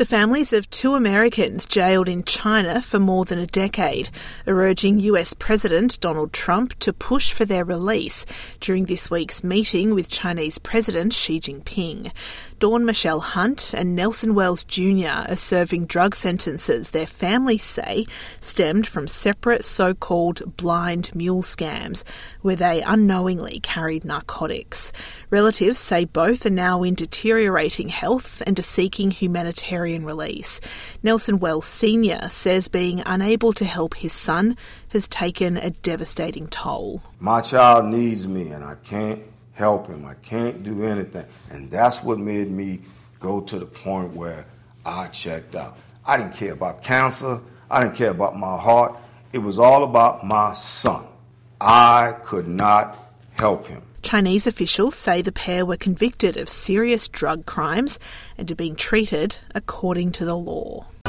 The families of two Americans jailed in China for more than a decade are urging US President Donald Trump to push for their release during this week's meeting with Chinese President Xi Jinping. Dawn Michelle Hunt and Nelson Wells Jr. are serving drug sentences their families say stemmed from separate so-called blind mule scams where they unknowingly carried narcotics. Relatives say both are now in deteriorating health and are seeking humanitarian release. Nelson Wells Sr. says being unable to help his son has taken a devastating toll. My child needs me and I can't help him. I can't do anything. And that's what made me go to the point where I checked out. I didn't care about cancer. I didn't care about my heart. It was all about my son. I could not help him. Chinese officials say the pair were convicted of serious drug crimes and are being treated according to the law.